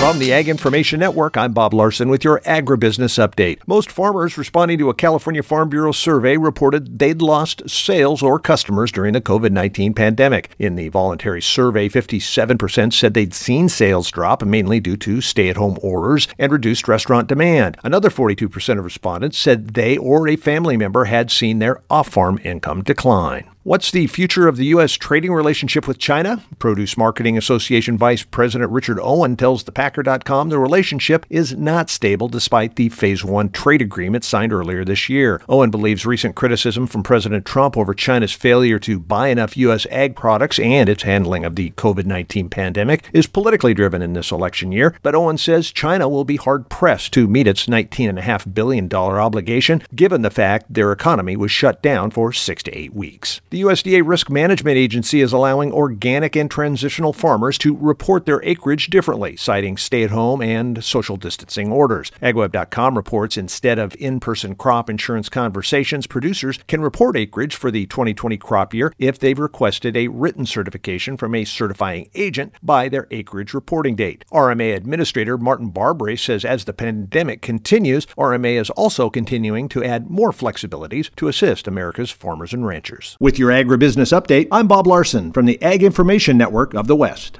From the Ag Information Network, I'm Bob Larson with your agribusiness update. Most farmers responding to a California Farm Bureau survey reported they'd lost sales or customers during the COVID-19 pandemic. In the voluntary survey, 57% said they'd seen sales drop, mainly due to stay-at-home orders and reduced restaurant demand. Another 42% of respondents said they or a family member had seen their off-farm income decline. What's the future of the U.S. trading relationship with China? Produce Marketing Association Vice President Richard Owen tells thepacker.com the relationship is not stable despite the Phase 1 trade agreement signed earlier this year. Owen believes recent criticism from President Trump over China's failure to buy enough U.S. ag products and its handling of the COVID-19 pandemic is politically driven in this election year, but Owen says China will be hard-pressed to meet its $19.5 billion obligation, given the fact their economy was shut down for 6 to 8 weeks. The USDA Risk Management Agency is allowing organic and transitional farmers to report their acreage differently, citing stay-at-home and social distancing orders. AgWeb.com reports instead of in-person crop insurance conversations, producers can report acreage for the 2020 crop year if they've requested a written certification from a certifying agent by their acreage reporting date. RMA Administrator Martin Barbary says as the pandemic continues, RMA is also continuing to add more flexibilities to assist America's farmers and ranchers. With your agribusiness update, I'm Bob Larson from the Ag Information Network of the West.